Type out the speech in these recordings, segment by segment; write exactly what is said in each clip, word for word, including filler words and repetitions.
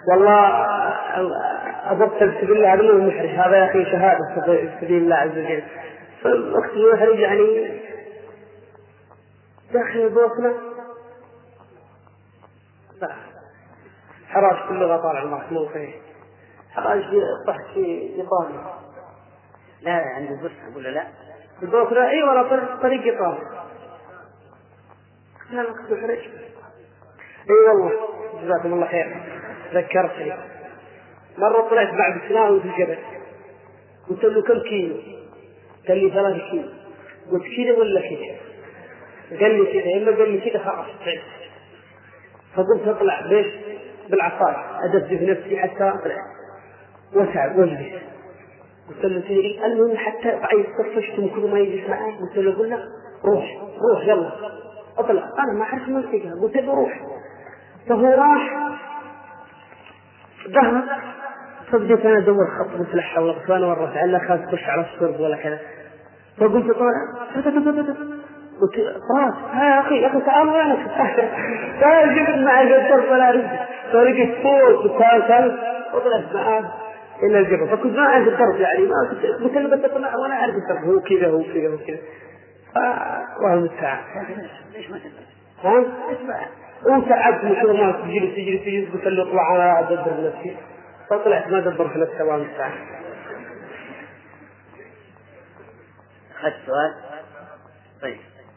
والله أبطل سبيل الله هذا مو محرج، هذا يا أخي شهادة سبيل الله عز وجل. فالوقت المحرج يعني داخل البوصلة لا حراج كل لغة طالع المعك مو فيه حراج طحت في إيطاليا. لا عند البوصلة أقول لا البوصلة أي ولا طريق طريق إيطاليا. لا الوقت محرج. اي والله جزاكم الله خير ذكرتني مرة طلعت بعد سنة في الجبل قلت له كم كيلو؟ قال لي ثلاثة كيلو. قلت كذا ولا كذا؟ قال لي كذا. إما قال لي كذا خلاص تعبت. فقلت أطلع بيش بالعصاية أدبدب نفسي حتى وسع واجلس. قلت له تدري المهم حتى بعيد طفشتم كل ما يجلس معي. قلت له قل له روح روح يلا أطلع. أنا ما أعرف منطقة. قلت له روح. فهو راح ذهب. فبديت أنا أدور خط مثل حول فأنا ورث على خاص تخش على الصرب ولا كذا. فقلت طالع قلت خلاص ها يا أخي يا أخي تعال وينك تعال جبت معي الصرب ولا رجل. فلقيت فوق بالتالي كان وطلعت معاه إلى الجبل. فكنت ما أعرف الضرب يعني ما كنت قلت له بس أطلع وأنا أعرف الضرب هو كذا هو كذا هو كذا. والله المستعان. ليش ما تبغى؟ ها؟ وتعبت من كل ما تجلس تجلس تجلس قلت له اطلع انا ادبر نفسي. فطلعت ما ادبر في نفسي والله المستعان. أخذت سؤال. طيب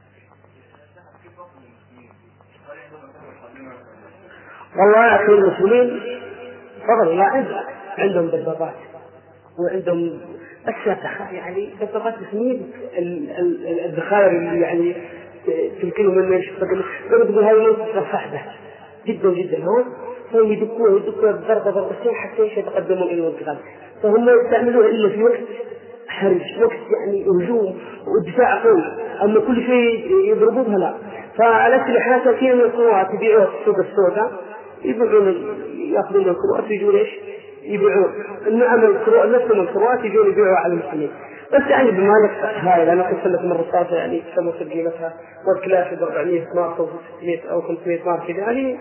والله يا أخي المسلمين فضل الله عندهم عندهم دبابات وعندهم أشياء يعني دبابات سنين الذخائر اللي يعني تمكنهم من يشتغل. قبل تقول هاي منطقة صعبة جدا جدا هون فهم يدقوها يدقوها بضربة ضربتين حتى يتقدمون إلى المنطقة. فهم يستعملوها إلا في وقت حرج وقت يعني هجوم ودفاع قوي. أما كل شيء يضربوها لا. فالأسلحة كثير من القوات يبيعوها في السوق السوداء يبيعون يأخذون الكروات يجون إيش يبيعون النعم الكروات نفسهم الكروات يجون يبيعوا على المسلمين. بس يعني بمالك هاي أنا قلت لك مرة صافة يعني كم قيمتها والكلاش بأربعمية مارك أو ستمية أو خمسمية مارك كذا يعني.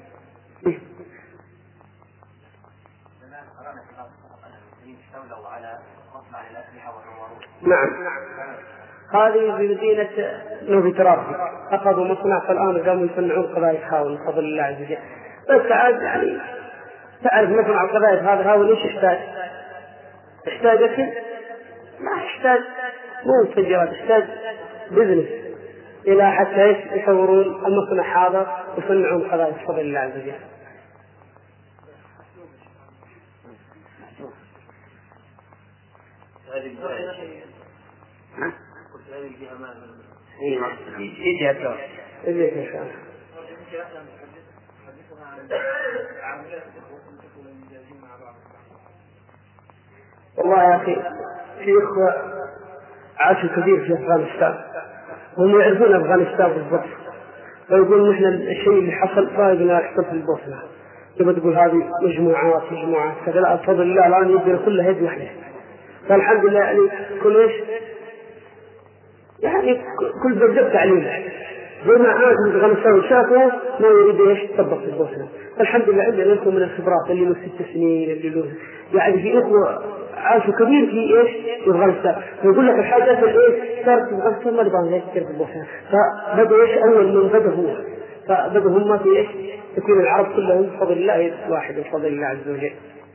نعم هذه بمدينة نوفي ترابي أخذوا مصنع فالآن قاموا يصنعون قذائف هاون بفضل الله عز وجل. بس عاد يعني تعرف مصنع القذائف هذا هاون ليش يحتاج؟ يحتاج أكل؟ ما يحتاج مو تجارات يحتاج بزنس إلى حتى يصورون المصنع هذا ويصنعون قذائف بفضل الله عز وجل. ها؟ إيه إيه جاتوا إيه إن شاء الله. والله يا أخي في إخوة عاشوا كثير في أفغانستان هم يعرفون أفغانستان بالضبط. فيقول نحن الشيء اللي حصل رأينا يحصل في البوسنة. تبى تقول هذه مجموعات مجموعات كذا بفضل الله الآن يبدأ كلها يد واحدة. فالحمد لله يعني كل إيش يعني كل بدأ تعليم زي ما عاد أفغانستان شافوا ما يريد إيش يطبق في البوسنة. الحمد لله عندنا لكم من الخبرات اللي من ست سنين اللي له يعني في إخوة عاشوا كبير في إيش في أفغانستان. يقول لك الحاجات اللي إيش صارت في أفغانستان ما نبغى إيش تصير في البوسنة. فبدأ إيش أول من بدأ هو فبدأ هم ما في إيش تكون العرب كلهم بفضل الله يد واحد بفضل الله عز وجل.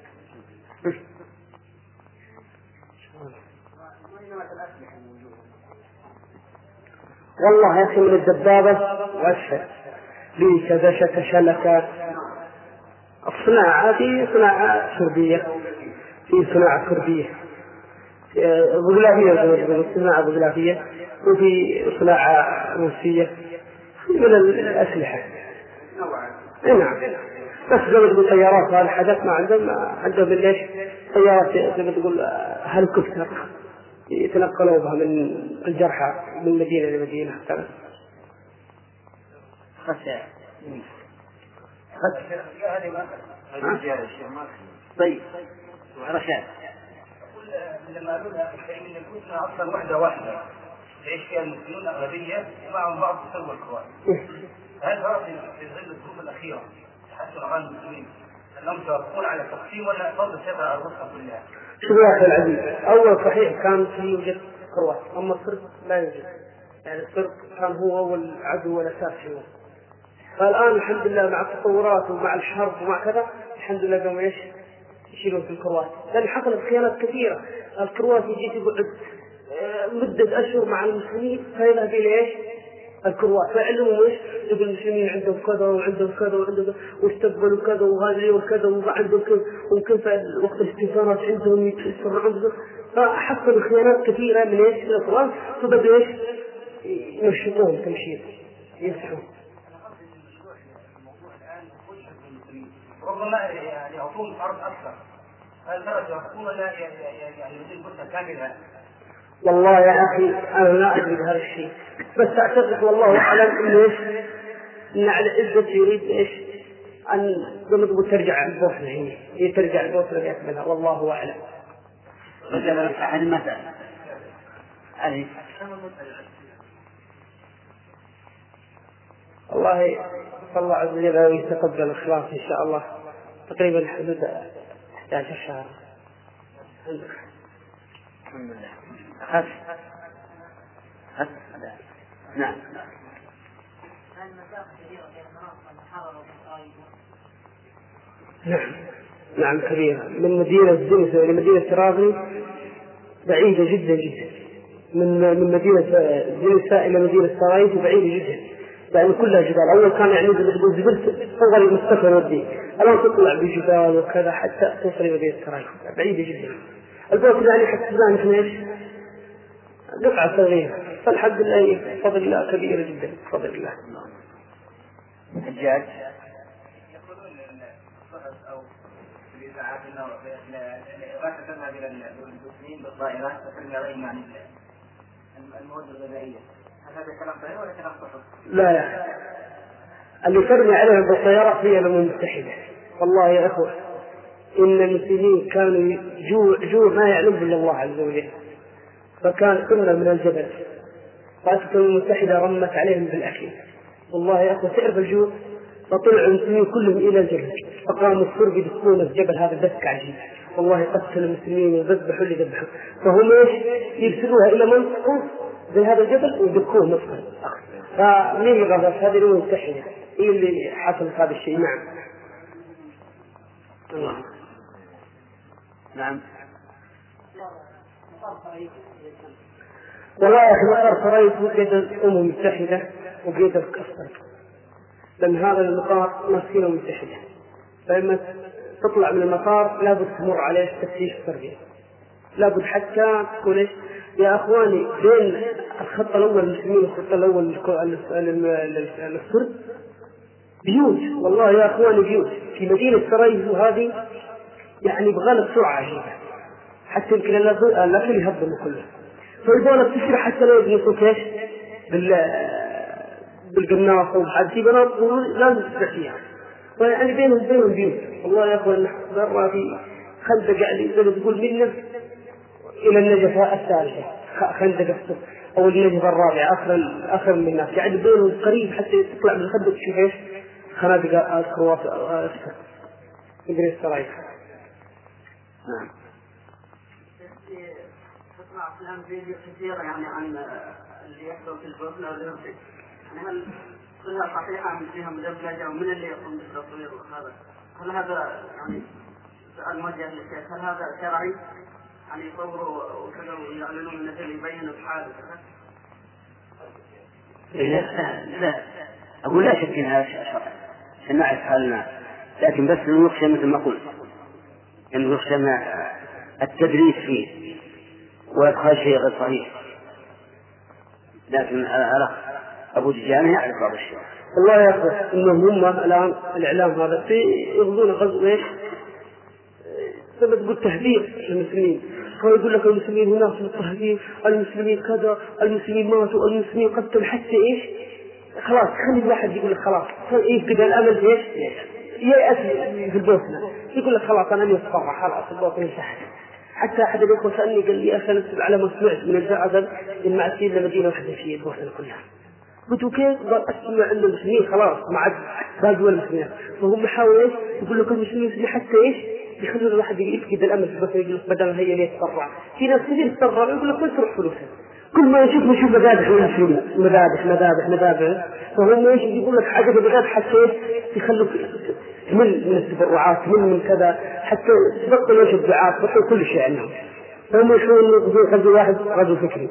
والله يا أخي من الدبابة وأسفل لي كذا شلكات الصناعة في صناعة كردية في صناعة كردية بغلافية صناعة بغلافية وفي صناعة روسية من الأسلحة. نعم بس زي ما طيارات هذا حدث ما عندهم عندهم ليش طيارات زي ما تقول هليكوبتر يتنقلوا بها من الجرحى من مدينة لمدينة كذا. خشى خشى طيب رشاد لما قلنا إن كنا أصلا وحدة واحدة يعيش فيها المسلمون الأغلبية ومعهم بعض تسوى الكوارث. هل هذا في ظل الظروف الأخيرة تحسن أحوال المسلمين لم توافقون على التقسيم ولا فرض السيطرة على الرخصة كلها؟ شوف يا أخي العزيز، أول صحيح كان في يوجد كروات، أما الصرف لا يوجد. يعني الصرف كان هو أول عدو والأساس هو. فالآن الحمد لله مع التطورات ومع الحرب ومع كذا الحمد لله قاموا ايش يشيلون في الكروات، لأن حصلت خيانات كثيرة. الكروات يجي تقعد مدة أشهر مع المسلمين فيذهب إلى ايش الكروات فيعلموا ايش يقول المسلمين عندهم كذا وعندهم كذا وعندهم كذا واستقبلوا كذا وهذا اليوم كذا وعندهم كذا وكيف وقت الاستثمارات عندهم يتسرعون. فحصلوا خيانات كثيرة من ايش من الكروات فبدأوا ايش ينشطون تمشيط يمسحون. ربما يعني يعطون أرض أكثر، هل ترى يعطون ولا يعني يريدون فرصة كاملة؟ والله يا أخي أنا لا أدري بهذا الشيء، بس أعتقد والله أعلم إنه إيش إن على عزة يريد إيش أن لما تقول ترجع البوسنة هي هي ترجع البوسنة لأكملها والله أعلم. رجل أحد المسألة علي والله صلى الله عز وجل أن يتقبل الإخلاص إن شاء الله. تقريبا حدود أحد عشر شهر. الحمد لله. خف خف نعم. نعم نعم كبيرة، من مدينة زنسة إلى مدينة ترابني بعيدة جدا جدا، من من مدينة زنسة إلى مدينة سرايس بعيدة جدا، يعني كلها جبال. أول كان يعني تقول جبل أول المستقبل ودي، الآن تطلع بجبال وكذا حتى توصل إلى مدينة سرايس بعيدة جدا. البوت يعني حتى الآن إحنا إيش قطعة صغيرة، فالحمد لله بفضل الله كبيرة جدا بفضل الله. الحجاج ساعات انه الغاثه تذهب الى المسلمين بالطائرات وترمي عليهم عن المواد الغذائيه، هل هذا كلام صحيح ولا كلام صحيح؟ لا لا، اللي ترمي عليهم بالطيارات هي الامم المتحده. والله يا اخوه ان المسلمين كانوا جوع جوع ما يعلم الا الله عز وجل، فكان كنا من الجبل فاتت الامم المتحده رمت عليهم بالاكل. والله يا اخوه تعرف الجوع، فطلعوا المسلمين كلهم إلى الجبل فقاموا السرب يدخلون الجبل هذا دك عجيب. والله قتلوا المسلمين وذبحوا اللي ذبحوا، فهم ايش يرسلوها إلى منطقة زي هذا الجبل ويدكوه نصفا. فمين يغضب؟ هذه الأمم المتحدة هي اللي حصلت هذا الشيء. نعم الله. نعم. والله يا أخي مطار سرايس وقيد الأمم المتحدة وقيد الكسر، لأن هذا المطار ماسكينه متحدة، فلما تطلع من المطار لابد تمر عليه تفتيش سري، لابد حتى تقول إيش يا أخواني بين الخط الأول المسلمين والخط الأول للسرد بيوت. والله يا أخواني بيوت في مدينة سرايز وهذه يعني بغالب سرعة عجيبة، حتى يمكن الأكل يهضموا كله، فالبولة بتسرع حتى لو يجلسوا كيش بال بالقناص وبحد في بنات لازم تسرع فيها، يعني بينهم بينهم بيوت. والله يا أخوان مرة في خندق يعني زي ما تقول منه إلى النجفة الثالثة خندق أو النجفة الرابعة آخر آخر من الناس، يعني بينهم قريب حتى تطلع من الخندق تشوف إيش خنادق الكروات إدريس سرايس. نعم. تسمع أفلام فيديو كثيرة يعني عن اللي يحصل في البوسنة والهرسك، يعني هل كلها صحيحة من فيها مدبلجة ومن اللي يقوم بالتصوير وهذا؟ هل هذا يعني سؤال موجه للشيخ، هل هذا شرعي؟ يعني يصوروا وكذا ويعلنون من مثل يبين الحال وكذا؟ لا لا أقول لا شك إن هذا شرعي عشان نعرف حالنا، لكن بس نخشى مثل ما قلت إنه نخشى التدريس فيه ويدخل شيء غير صحيح، لكن الأخ أبو دجانة يعرف هذا الشيء. والله يا أخي إنهم هم الآن الإعلام هذا في يغضون غزو إيش سبب تقول تهدير المسلمين، فيقول لك المسلمين هناك مضطهدين، المسلمين كذا، المسلمين ماتوا، المسلمين قتلوا، حتى إيش خلاص خلي الواحد يقول لك خلاص يفقد الأمل إيش يأس في البوسنة، يقول لك خلاص أنا مصفرة خلاص البوسنة انتهت. حتى أحد الأخوة سألني قال لي أخي على ما سمعت من الزعزل إن معسين لمدينة واحدة في البوسنة كلها، قلت كيف؟ قال أسمع عند المسلمين خلاص ما عاد باقي المسلمين، فهم يحاولوا إيش؟ يقول لك المسلمين حتى إيش؟ يخلون الواحد يفقد الأمل في البصرة، يقول لك بدل هي ليه تسرع، في ناس كثير تسرع يقول لك وين تروح فلوسها؟ كل ما يشوف نشوف مذابح من المسلمين، مذابح مذابح مذابح، فهم ايش يقول لك حاجة مذابح حتى ايش يخلوك تمل من التبرعات، تمل من كذا، حتى تبطل ايش الدعاء، تبطل كل شيء عنهم. فهم يشوفون في قلب واحد رجل فكري.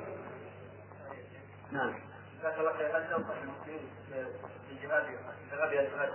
نعم. هل توقف المسلمين في الجهاد في غبي الجهاد؟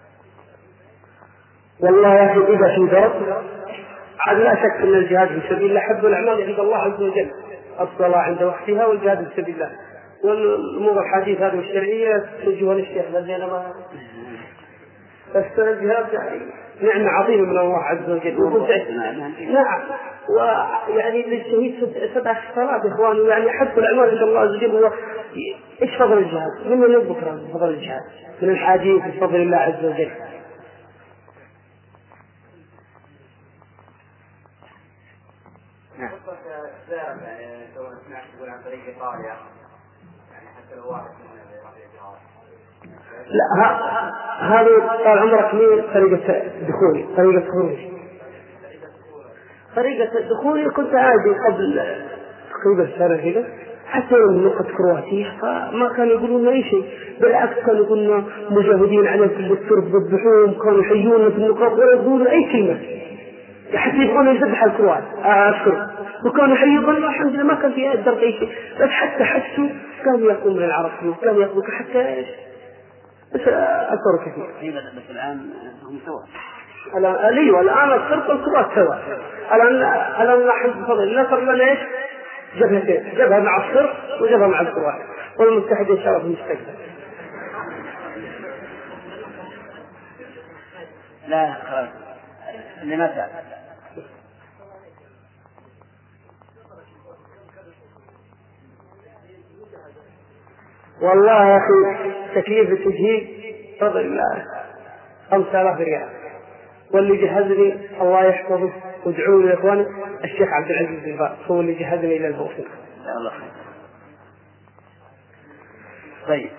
والله يا اخي اذا في ضرب عاد لا شك ان الجهاد في سبيل الله حب الاعمال عند الله عز وجل، الصلاة عند وقتها والجهاد في سبيل الله، والأمور الحديث هذه الشرعية توجهها للشيخ الذي أنا ما بس الجهاد يعني نعمة عظيمة من الله عز وجل. نعم، ويعني للشهيد سبع صلاة يا إخواني، يعني حب الأعمال عند الله عز وجل. هو إيش فضل الجهاد؟ من من يذكر فضل الجهاد؟ من الحديث بفضل الله عز وجل. لا هذه طال عمرك مين طريقة دخولي، طريقة خروجي، طريقة دخولي كنت عادي قبل تقريبا سنة كذا، حتى من نقطة كرواتية فما كانوا يقولون أي شيء، بالعكس كانوا يقولون مجاهدين عليكم بالترب بالبحوم، كانوا يحيون في النقاط ولا يقولون أي كلمة، حتى يبغون يذبح الكروات أشكر، وكانوا يحيون الحمد لله ما كان في درجة أي شيء، بس حتى حسوا كانوا يقومون من العرب وكانوا يقومون حتى إيش بس أثروا كثير. بس الآن هم سوا. الآن أيوة الآن الخرق والكروات سوا. الآن الآن الحمد بفضل الله صار لنا إيش جبهتين، جبهة مع الخرق وجبهة مع الكروات، والمتحدة إن شاء الله في المستقبل. لا خلاص لمتى؟ والله يا أخي تكليف التجهيز فضل الله خمسة آلاف ريال، واللي جهزني الله يحفظه وادعوا لي يا إخواني الشيخ عبد العزيز بن باز هو اللي جهزني إلى البوصلة. الله خير. طيب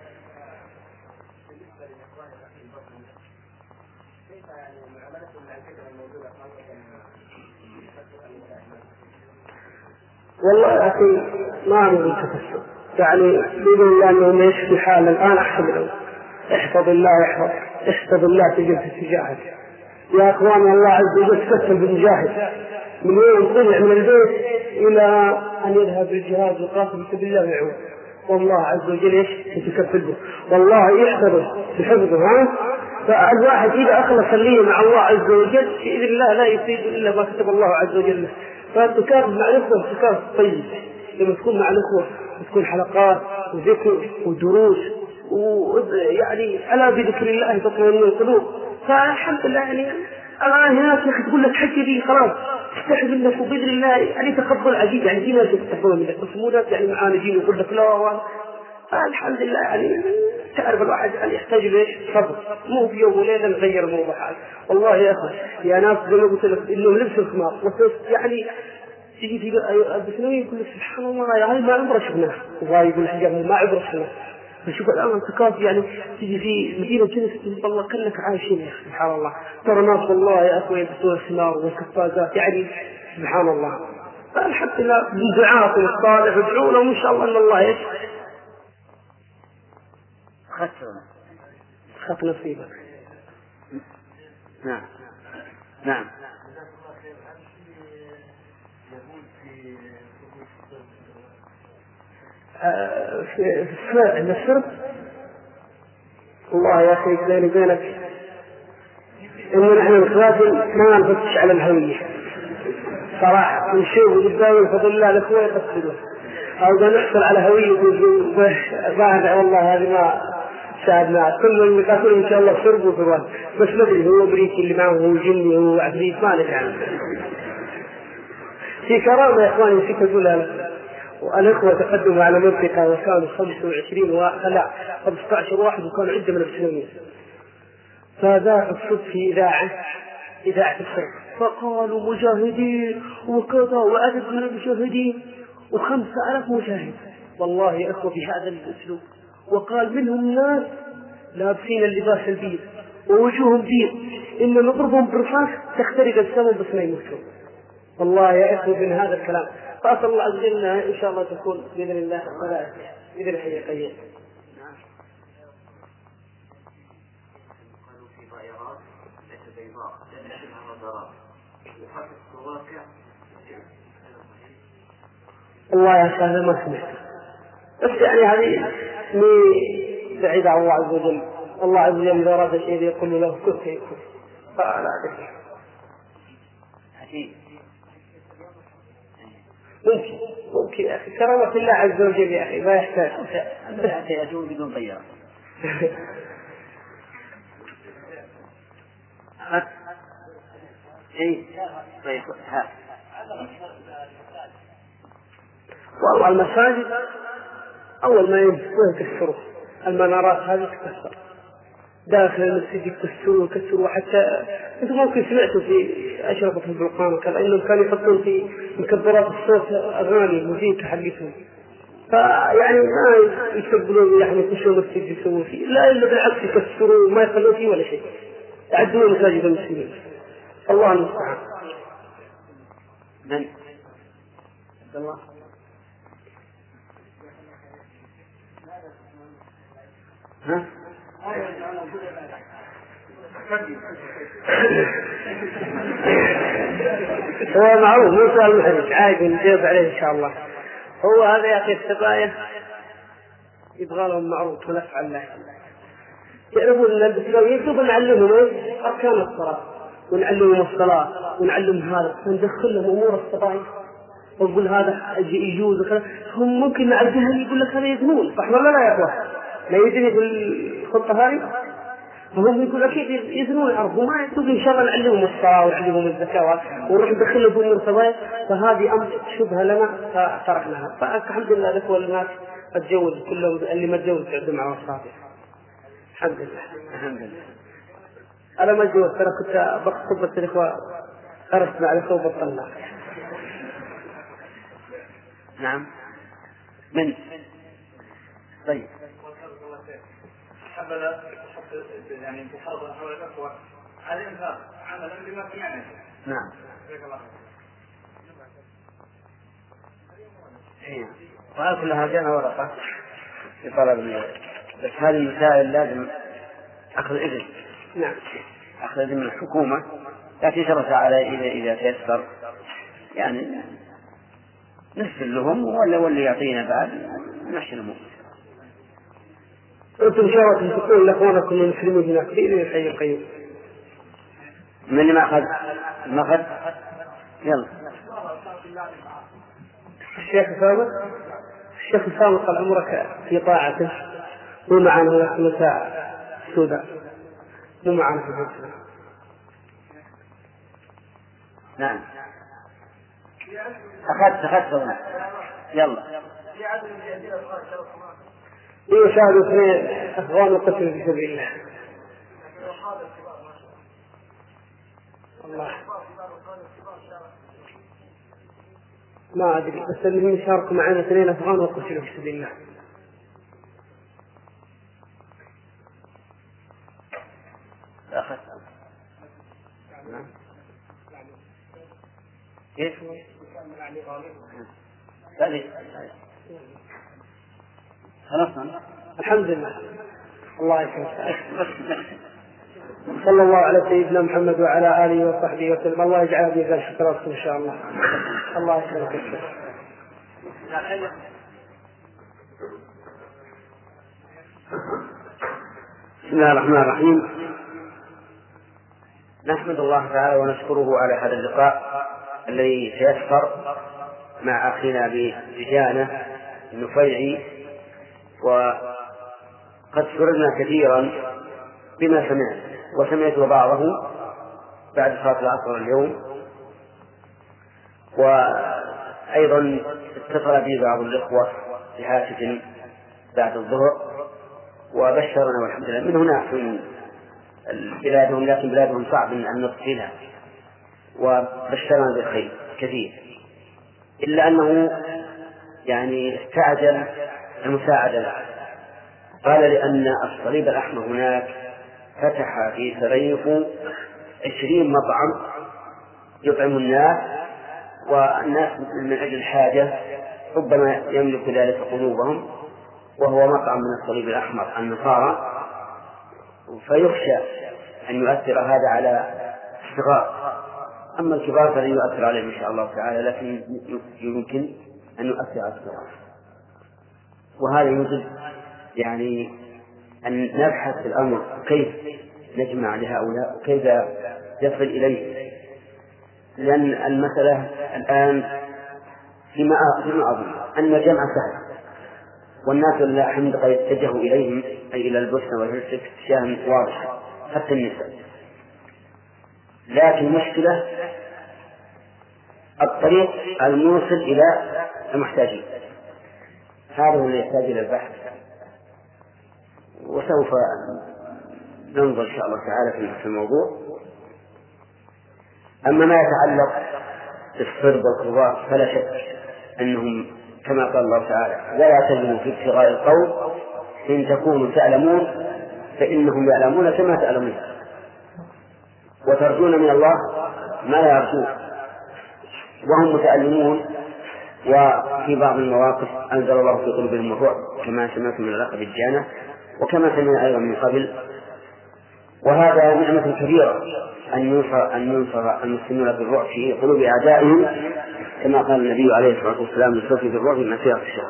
والله يا أخي ما أنا متفسر يعني بإذن الله أنه يشفي حال الآن أحسن له. احفظ الله يحفظ، احفظ الله تجد تجاهد يا أخوان. الله عز وجل تكفل بالمجاهد من يوم طلع من البيت إلى أن يذهب للجهاد وقاتل في سبيل الله ويعود، والله عز وجل إيش يتكفل به، والله يحفظه بحفظه. ها فالواحد إذا أخلص اللي مع الله عز وجل بإذن الله لا يفيد إلا ما كتب الله عز وجل. فالتكافل مع الأخوة تكافل طيب، لما تكون مع الأخوة وتكون حلقات وذكر ودروس ويعني ألا بذكر الله تطمئن القلوب. فالحمد لله يعني أنا هناك تقول لك حكي لي خلاص استحي منك وبإذن الله يعني تقبل عجيب، يعني في ناس يتقبلون منك بس مو ناس يعني معانا جيل ويقول لك لا. الحمد لله يعني تعرف الواحد يعني يحتاج ليش صبر، مو في يوم وليلة نغير الموضوع حال. والله يا أخي يا ناس زي ما قلت لك إنهم لبسوا الخمار يعني تيجي في بسنوي يقول لك سبحان الله يا هاي ما عمره شفناه، وهاي يقول حجاب ما عمره شفناه. فشوف الآن انتقاف يعني تيجي في مدينة جنس والله كأنك عايشين يا أخي سبحان الله. ترى ناس والله يا أخوي يلبسون الخمار والكفازات يعني سبحان الله. فالحمد لله بدعاءكم الصالح ادعوا لهم إن شاء الله أن الله إيش خسرنا خط نصيبك. نعم نعم. في السرب والله يا أخي بيني بينك إن نحن الخواتم ما نفتش على الهوية صراحة، نشوف قدامي فضل الله الأخوة يقصدون أو نحصل على هوية بعد والله هذه ما ساعدنا. كل اللي قاتلوا إن شاء الله سرب وفروان بس ما أدري هو بريكي اللي معه هو جني هو عفريت ما نفهم. في كرامة يا إخواني نسيت أقولها لك. والأخوة تقدموا على منطقة وكانوا خمسة وعشرين لا خمسة عشر واحد وكانوا عدة من المسلمين، فذاع الصوت في إذاعة إذاعة الصوت فقالوا مجاهدين وكذا وعدد من المجاهدين وخمسة ألاف مجاهد. والله يا إخوة بهذا الأسلوب. وقال منهم ناس لابسين اللباس البيض ووجوههم بيض إن نضربهم بالرصاص تخترق السماء بس ما يموتون. والله يا إخوة من هذا الكلام. فأسأل الله عز وجل إن شاء الله تكون بإذن الله ولا بإذن حقيقية. الله يا أخي هذا ما سمعت، بس يعني هذه بعيدة عن الله عز وجل. الله عز وجل إذا أراد شيء يقول له كن فيكون، فلا أدري. ممكن ممكن يا أخي كرامة الله عز وجل يا أخي ما يحتاج حتى يأتون بدون طيارة. إيه طيب ها. والله المساجد أول ما ينفذوها يكسروها، المنارات هذه تكسر داخل المسجد يكسروا ويكسروا. وحتى أنتم ممكن سمعتوا في أشرطة البلقان وكذا إنهم كانوا يحطون في مكبرات الصوت أغاني موسيقى حقتهم، فيعني ما يستقبلون يعني يخشوا المسجد يسوون فيه، لا إلا بالعكس يكسروا وما يخلون فيه ولا شيء، يعدون مساجد المسلمين. الله المستعان. من الله ها هو معروف مو سؤال محرج عادي نجاوب عليه إن شاء الله. هو هذا يا أخي السبايا يبغى لهم معروف ونفعل له. يعرفون أن الإسلام يجب أن نعلمهم أركان الصلاة ونعلمهم الصلاة ونعلمهم هذا وندخل لهم أمور السبايا ونقول هذا يجوز وكذا. هم ممكن نعلمهم يقول لك هذا يزنون صح ولا لا يا أخوة؟ لا يدري في الخطة هذه فهم يقول أكيد يزنون العرب وما يقول إن شاء الله نعلمهم الصلاة ونعلمهم الزكاة ونروح ندخلهم في أمور السبايا. فهذه أمر شبهة لنا فتركناها. فالحمد لله الأخوة الناس اتجوز كلهم اللي ما تجوز عندهم على الصافي الحمد لله. الحمد لله. أنا ما تجوز ترى كنت بخطبة الإخوة خرجت مع الإخوة وبطلنا. نعم من طيب حبل يعني انتحاض حول الأخوة هذا إنفاق عملا بما في يعني. نعم. إيه. وهذا كلها جانا ورقة في طلب المال، بس هذه المسائل لازم أخذ إذن. نعم. أخذ إذن من الحكومة، لكن شرط على إذا إذا تيسر يعني نسل لهم ولا واللي يعطينا بعد نمشي الأمور. أنتم شاورتم تقول لأخوانكم المسلمين هناك بإذن الحي القيوم. من اللي ما أخذ ما أخذ يلا. الشيخ سامر الشيخ سامر قال عمرك في طاعته مو معنا هناك مساء السوداء مو معنا في الجنة. نعم أخذت أخذت يلا. يشاهدوا اثنين أفغان وقتل في سبيل الله. الله ما أدري بس اللي يشاركوا معنا اثنين أفغان وقتلوا في سبيل الله. أخذت كيف؟ خلصنا الحمد لله. الله يسلمك. صلى الله على سيدنا محمد وعلى آله وصحبه وسلم. الله يجعل ميزان حسناتكم إن شاء الله. الله يسلمك. بسم الله الرحمن الرحيم. نحمد الله تعالى ونشكره على هذا اللقاء الذي سيسفر مع أخينا بجانة النفيعي، وقد سررنا كثيرا بما سمعت وسمعت بعضه بعد صلاة العصر اليوم، وأيضا اتصل بي بعض الإخوة بهاتف بعد الظهر وبشرنا والحمد لله من هناك من بلادهم، لكن بلادهم صعب أن نصلها، وبشرنا بالخير كثير، إلا أنه يعني استعجل المساعدة له. قال لأن الصليب الأحمر هناك فتح في سريف عشرين مطعم يطعم الناس، والناس من أجل الحاجة ربما يملك ذلك قلوبهم، وهو مطعم من الصليب الأحمر النصارى، فيخشى أن يؤثر هذا على الصغار. أما الكبار فلن يؤثر عليهم إن شاء الله تعالى، لكن يمكن أن يؤثر على الصغار. وهذا يجب يعني أن نبحث في الأمر كيف نجمع لهؤلاء وكيف يصل إليه، لأن المسألة الآن فيما أظن أن الجمع سهل، والناس لله الحمد قد اتجهوا إليهم أي إلى البوسنة والهرسك اتجاه واضح حتى النساء، لكن المشكلة الطريق الموصل إلى المحتاجين، هذا هو اللي يحتاج إلى البحث، وسوف ننظر إن شاء الله تعالى في الموضوع. أما ما يتعلق بالصرب والقضاء فلا شك أنهم كما قال الله تعالى: ولا تجدوا في ابتغاء القول إن تكونوا تعلمون فإنهم يعلمون كما تعلمون، وترجون من الله ما لا يرجون، وهم متألمون. وفي بعض المواقف أنزل الله في قلوبهم الرعب كما سمعتم من الأخ بالجانة، وكما سمعنا أيضا من قبل. وهذا نعمة كبيرة أن ينصر أن ينصر المسلمون بالرعب في قلوب أعدائهم، كما قال النبي عليه الصلاة والسلام: للصوفي بالرعب مسيرة الشهر.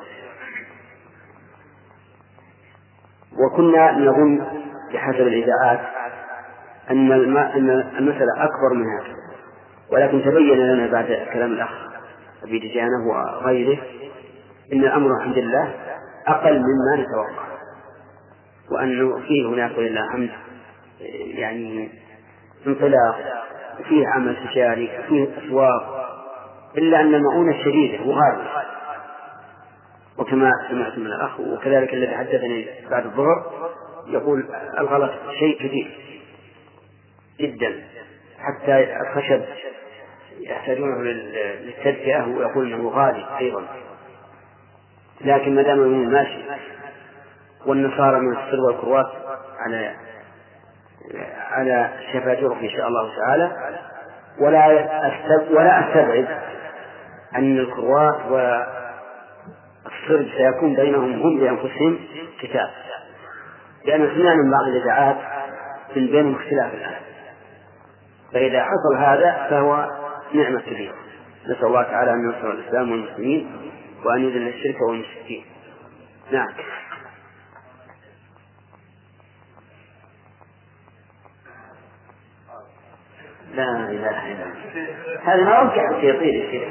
وكنا نظن بحسب الإذاعات أن المسألة أكبر من هذا، ولكن تبين لنا بعد كلام الأخ أبي دجانة وغيره إن الأمر الحمد لله أقل مما نتوقع، وأنه فيه هناك ولله الحمد يعني انطلاق، وفيه عمل تجاري، وفيه أسواق، إلا أن المؤونة شديدة وغالية. وكما سمعت من الأخ وكذلك الذي حدثني بعد الظهر يقول الغلط شيء كثير جدا، حتى الخشب يحتاجونه للتدفئة ويقول أنه غالي أيضا، لكن ما دام من ماشي. والنصارى من الصر والكروات على على شفاجرهم إن شاء الله تعالى، ولا ولا أستبعد أن الكروات والصرب سيكون بينهم هم بأنفسهم كتاب، لأن سمعنا من بعض الإذاعات من بينهم اختلاف الآن. فإذا حصل هذا فهو نعمة كبيرة. نسأل الله تعالى أن ينصر الإسلام والمسلمين وأن يذل الشرك والمشركين. نعم. لا إله إلا الله، هذا ما أوقع في يطير الشيء.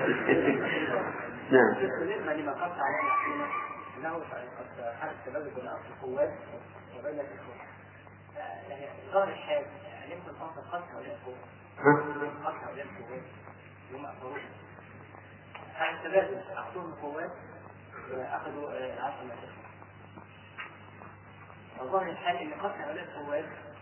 نعم. بالنسبة لما قص عليه أنه حدث تبادل بين أصل القوات وبين الإخوة، يعني ظاهر الحال يعني يمكن أصل القصة والإخوة القصة والإخوة هم أخذوا حدث تبادل أخذوا القوات وأخذوا عشر الإخوة، وظاهر الحال أن القصة والإخوة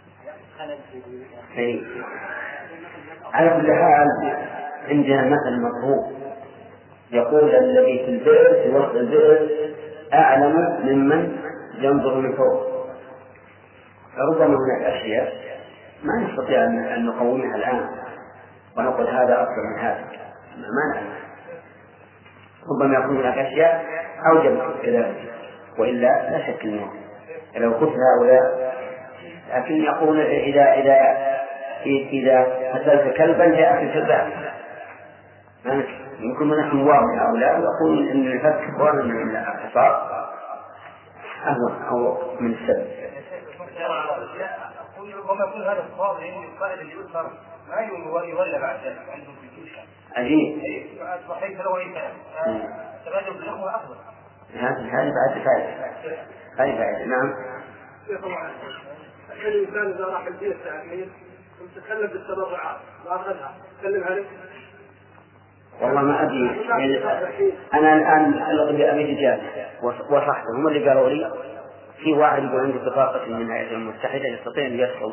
على كل حال عندنا مثل مطروح يقول: الذي في البئر في وسط البئر أعلم ممن ينظر من فوق. فربما هناك أشياء ما نستطيع أن نقومها الآن ونقول هذا أكثر من هذا، ما نعلم. ربما يكون هناك أشياء أوجب كذلك، وإلا لا شك أنه لو قلت هؤلاء، لكن يقول إذا إذا إذا قتلت كلبا جاء في الكلبان، يمكن من أنواع من هؤلاء يقول إن الفك أكبر من الحصار أهون أو من السبب. ربما يكون هذا الصواب لأن القائد اللي يؤثر ما يولى بعد ذلك عندهم في الجيش. عجيب. صحيح لو أي كلام. تبادل بالأخوة أفضل. هذه بعد فائدة. هذه فائدة. نعم. الإنسان إذا راح البيت التأمين وتتكلم بالتبرعات وأخذها تتكلم عليه. والله ما أدري يعني أنا الآن ألقي بأبي دجاج وصحته هم اللي قالوا لي في واحد يقول عنده بطاقة من الولايات المتحدة يستطيع أن يدخل.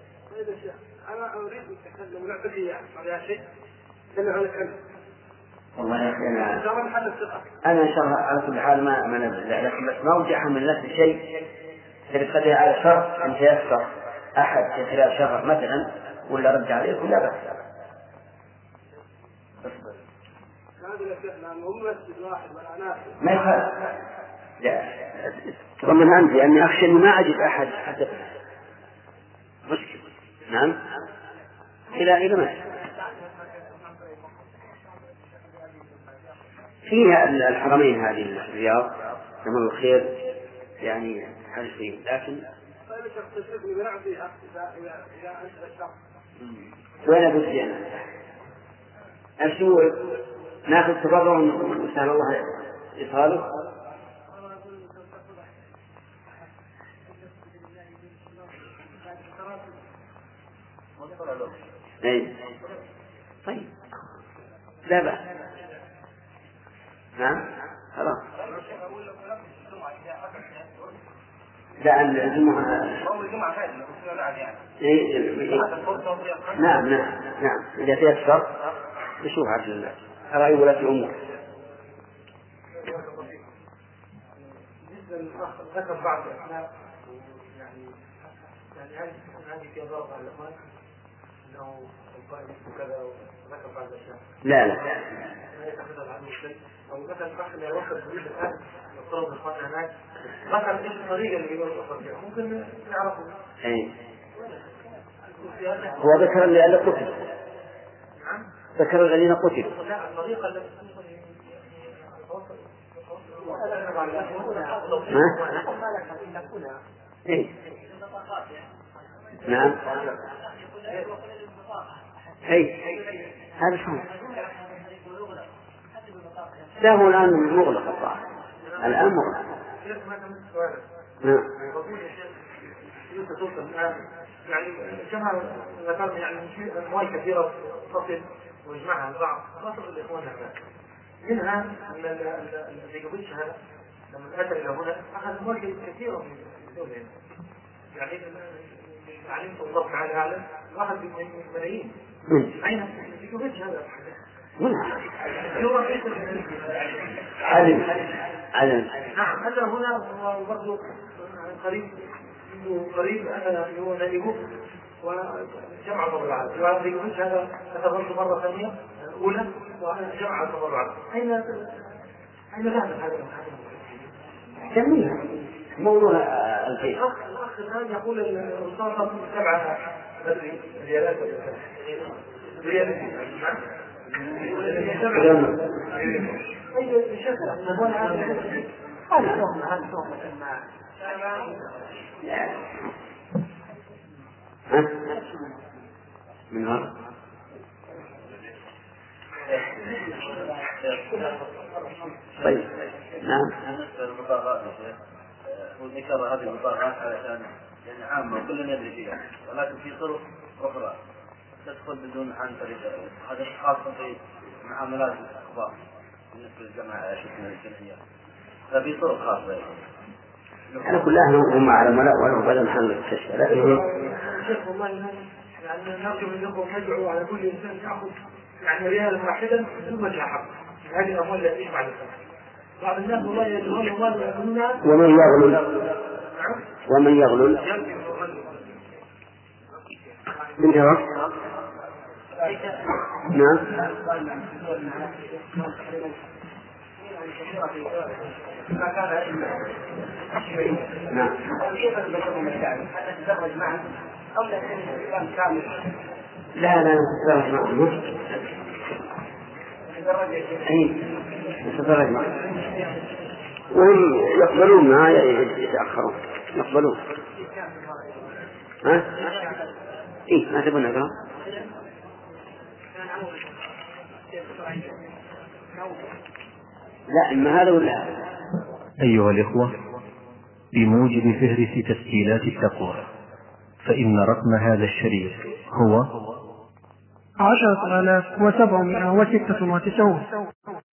أنا أريد أن أتكلم لا بدي يا شيء تكلم عنك أنت. والله يا أخي أنا أنا إن شاء الله على كل حال ما ما نبدأ، لكن بس ما ودي أحمل نفسي شيء تبقى على شرط أن ييسر أحد في خلال شهر مثلا ولا رد عليه ولا بس. ما يخالف. لا تضمن أنت لأني أخشى أني ما أجد أحد حتى مشكلة. نعم إلى إلى ما فيها الحرمين هذه الرياض جمال الخير يعني حاجة فيه، لكن وين أقول لي أنا أشو ناخذ تبرع ونسأل الله إصاله. أي طيب لا بأس. نعم خلاص. لا الجمعة نعم نعم نعم إذا تيسر نشوف على رأي ولاة الأمور. ذكر بعض الأسماء يعني يعني هذه في ضرب على الأمان أنه القائد كذا وذكر بعض الأشياء. لا لا لا يتخذ عنه شيء أو مثلا بحث لا يوصل بريد الآن يفترض الخاطئ هناك ذكر إيش الطريقة اللي يوصل فيها ممكن نعرفه. أي هو ذكر اللي قتل. ذكر الذين قتلوا. لا الطريقة التي إيه؟ نعم أي هذا شو لا هو الآن مغلق الطاعة الآن مغلق. نعم يعني كما ذكرنا يعني أموال كثيرة تصل ويجمعها البعض تصل الإخوان هناك منها أن اللي قبل هذا لما أتى إلى هنا أخذ أموال كثيرة من الدولة يعني علمت الله تعالى أعلم واحد ملايين أين اللي قبل هذا علم علم نعم أتى هنا وبرضه قريب قريب أنا هو نائبه وجمع التبرعات والذي يقول هذا أتبرع مرة ثانية أولى وجمع التبرعات أين أين ذهب هذا جميل موضوع الخير. الأخ الآن يقول الرصاصة سبعة ريالات ريالات أي شيء هذا شغل هذا شغل ها من هذا طيب نعم المطارات يا شيخ وذكر هذه المطارات علشان يعني عامة كلنا يدري فيها ولكن في طرق أخرى تدخل بدون عن طريق هذا خاصة في معاملات الأخبار بالنسبة للجماعة شفنا الجمعيات ففي طرق خاصة على كل أهل هم أعلم ولا ولا بدل محل الكشف لكن شيخ والله يعني نرجو منكم ندعو على كل إنسان يأخذ يعني ريالا واحدا ثم جاء حق هذه الأموال التي يجمع الإنسان بعض الناس والله يجمعون أموال ويأخذونها ومن يغلل ومن يغلل انتهى نعم نعم لا لا نتدرج معه أي نتدرج معه وهم يقبلون ما يتأخرون يقبلون ها إيه ما تبون نقرأ لا إما هذا ولا هذا. أيها الإخوة بموجب فهرس تسجيلات التقوى فإن رقم هذا الشريط هو عشرة آلاف وسبعمائة وستة وتسعون.